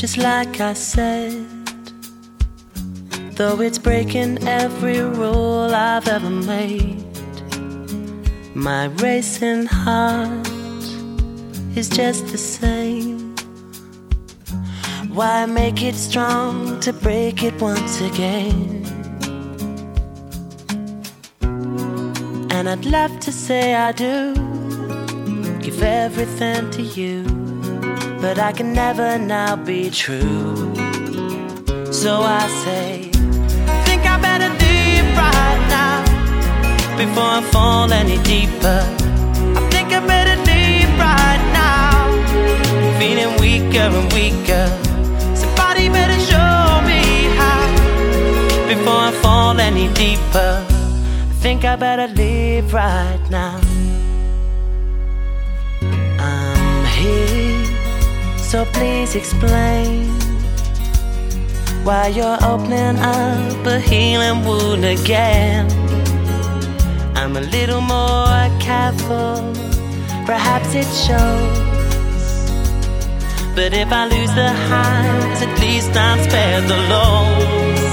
just like I said. Though it's breaking every rule I've ever made, my racing heart is just the same. Why make it strong to break it once again? And I'd love to say I do, give everything to you, but I can never now be true. So I say, think I better leave right now before I fall any deeper. I think I better leave right now, feeling weaker and weaker. Somebody better show me how before I fall any deeper. I think I better leave right now. I'm here, so please explain why you're opening up a healing wound again. I'm a little more careful, perhaps it shows. But if I lose the highs, at least I'm spared the lows.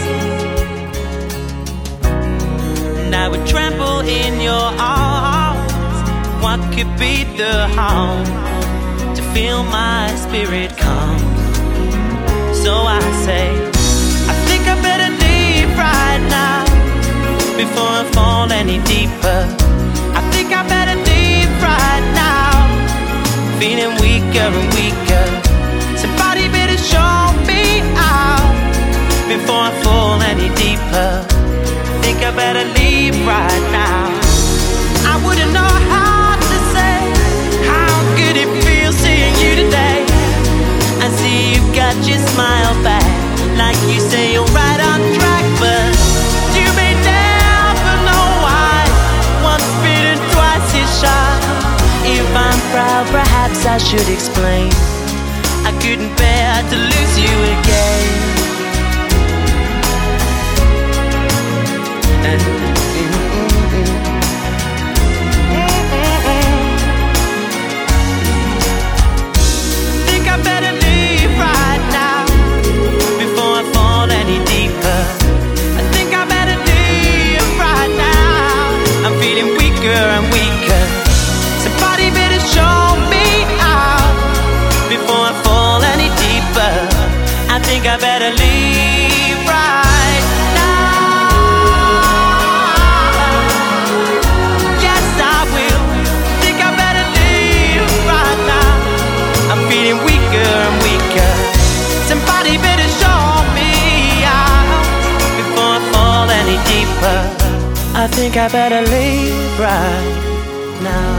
And I would trample in your arms. What could be the harm to feel my spirit calm? So I say, I think I better leave right now before I fall any deeper. I think I better leave right now, feeling weaker and weaker. Somebody better show me out before I fall any deeper. I think I better leave right now. I wouldn't know how to say how good it feels seeing you today. I see you've got your smile back, like you say you're right on track, but you may never know why. Once bitten, twice is shy. If I'm proud, perhaps I should explain. I couldn't bear to lose you again. Think I better leave right now before I fall any deeper. I think I better leave right now. I'm feeling weaker and weaker. Somebody better show me out before I fall any deeper. I think I better leave right now. Yes, I will. Think I better leave right now. I'm feeling weaker and weaker. Somebody better show me out before I fall any deeper. I think I better leave right now.